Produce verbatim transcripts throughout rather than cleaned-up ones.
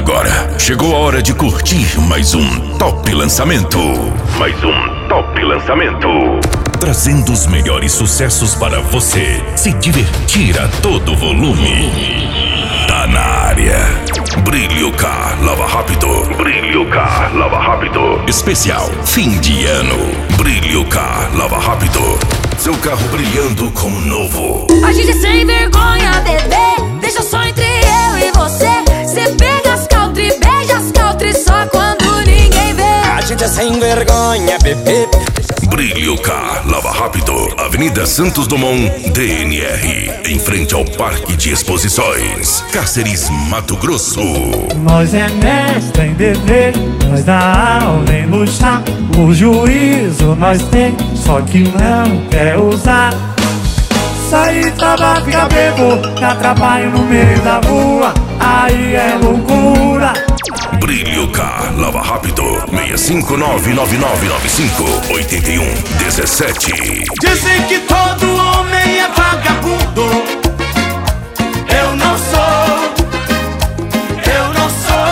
Agora chegou a hora de curtir mais um top lançamento. Mais um top lançamento. Trazendo os melhores sucessos para você se divertir a todo volume. Tá na área. Brilho Car Lava Rápido. Brilho Car Lava Rápido. Especial fim de ano. Brilho Car Lava Rápido. Seu carro brilhando como novo. A gente é sem vergonha, bebê. Deixa só entre eu e você. Cê pega as country, beija as country só quando ninguém vê. A gente é sem vergonha, bebê. Brilho Car Lava Rápido. Avenida Santos Dumont, D N R, em frente ao Parque de Exposições, Cáceres, Mato Grosso. Nós é mestre em beber, nós dá aula em luxar. O juízo nós tem, só que não quer usar. Sair, trabalhar, ficar bebo, dá trabalho no meio da rua, aí é loucura. Brilho Car Lava Rápido. seis cinco nove nove nove nove cinco oito um um sete. Dizem que todo homem é vagabundo. Eu não sou. Eu não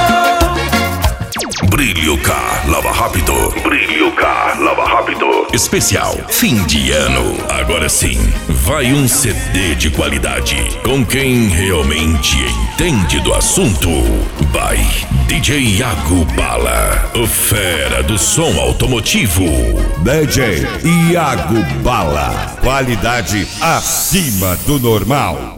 sou. Brilho Car Lava Rápido. Brilho Car Lava Rápido. Especial fim de ano. Agora sim, vai um C D de qualidade com quem realmente entende do assunto. Vai D J Iago Bala, o fera do som automotivo. D J Iago Bala, qualidade acima do normal.